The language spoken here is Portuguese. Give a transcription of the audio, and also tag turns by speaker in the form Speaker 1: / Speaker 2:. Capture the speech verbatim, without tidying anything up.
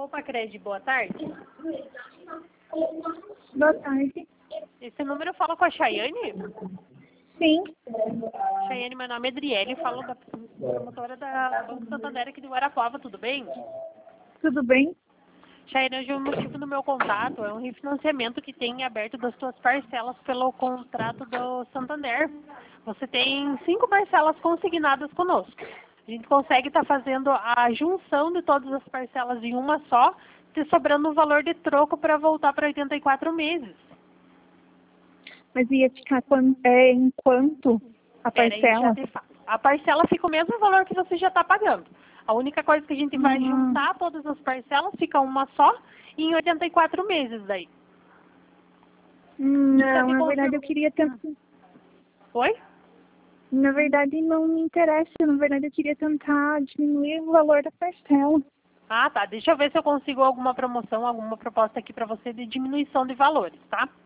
Speaker 1: Opa, Cred, boa tarde.
Speaker 2: Boa tarde.
Speaker 1: Esse número fala com a Chayane?
Speaker 2: Sim.
Speaker 1: Chayane, meu nome é Adriele, falo da promotora da Banco Santander aqui de Guarapuava, tudo bem?
Speaker 2: Tudo bem?
Speaker 1: Chayane, hoje o motivo do meu contato é um refinanciamento que tem aberto das suas parcelas pelo contrato do Santander. Você tem cinco parcelas consignadas conosco. A gente consegue estar fazendo a junção de todas as parcelas em uma só, te sobrando um valor de troco para voltar para oitenta e quatro meses.
Speaker 2: Mas ia ficar quan- é, em quanto a
Speaker 1: Pera aí,
Speaker 2: parcela?
Speaker 1: já te falo. A parcela fica o mesmo valor que você já está pagando. A única coisa que a gente vai
Speaker 2: Hum.
Speaker 1: juntar todas as parcelas, fica uma só, e em oitenta e quatro meses daí.
Speaker 2: Hum,
Speaker 1: Já
Speaker 2: Não,
Speaker 1: te
Speaker 2: na
Speaker 1: confirmo.
Speaker 2: verdade eu queria tentar.
Speaker 1: Oi?
Speaker 2: Na verdade não me interessa, na verdade eu queria tentar diminuir o valor da parcela.
Speaker 1: Ah, tá. Deixa eu ver se eu consigo alguma promoção, alguma proposta aqui para você de diminuição de valores, tá?